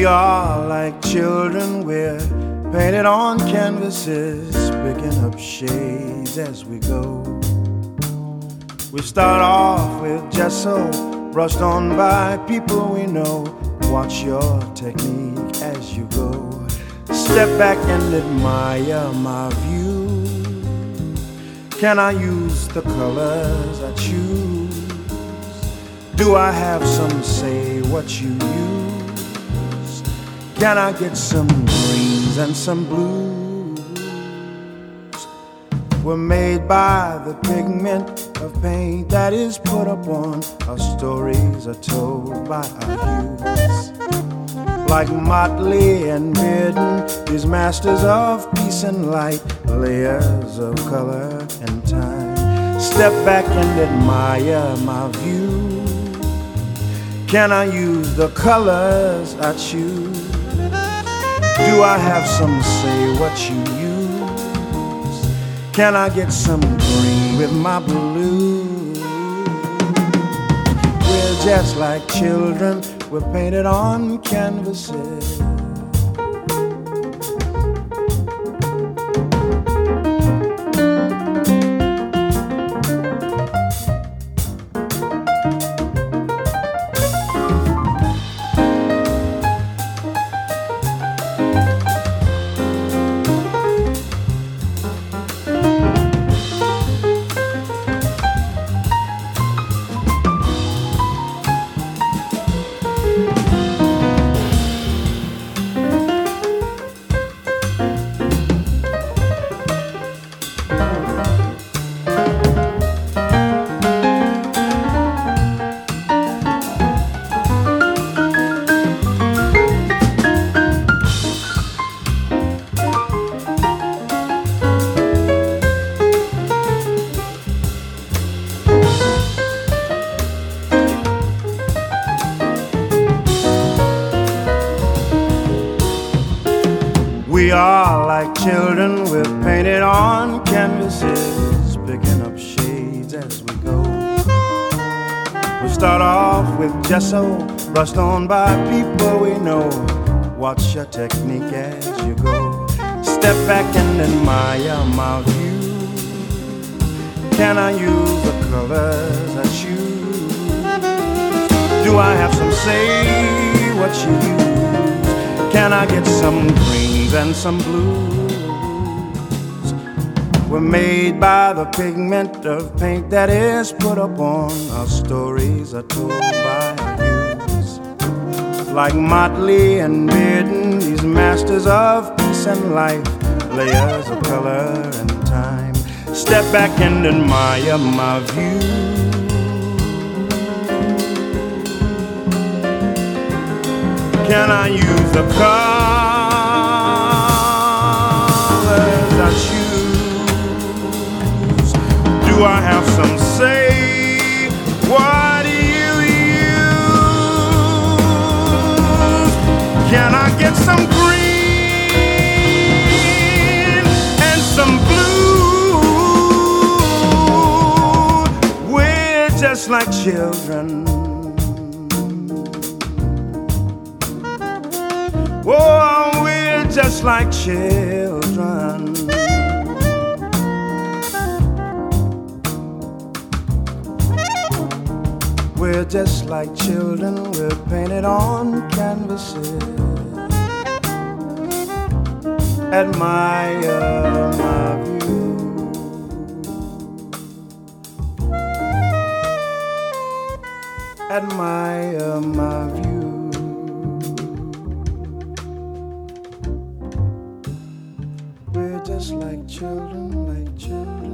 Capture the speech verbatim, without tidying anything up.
We are like children, we're painted on canvases, picking up shades as we go. We start off with gesso, brushed on by people we know. Watch your technique as you go. Step back and admire my view. Can I use the colors I choose? Do I have some say what you use? Can I get some greens and some blues? We're made by the pigment of paint that is put upon. Our stories are told by our hues. Like Motley and Bearden, these masters of peace and light, layers of color and time. Step back and admire my view. Can I use the colors I choose? Do I have some say what you use? Can I get some green with my blue? We're just like children, we're painted on canvases. We are like children, we're painted on canvases, picking up shades as we go. We start off with gesso, brushed on by people we know. Watch your technique as you go. Step back and admire my view. Can I use the colors I choose? Do I have some say what you use? Can I get some greens and some blues? We're made by the pigment of paint that is put upon. Our stories are told by hues. Like Motley and Bearden, these masters of peace and life, layers of color and time. Step back and admire my view. Can I use the colors I choose? Do I have some say? What do you use? Can I get some green and some blue? We're just like children. Oh, we're just like children. We're just like children, we're painted on canvases. Admire my view. Admire my view. Just like children, like children.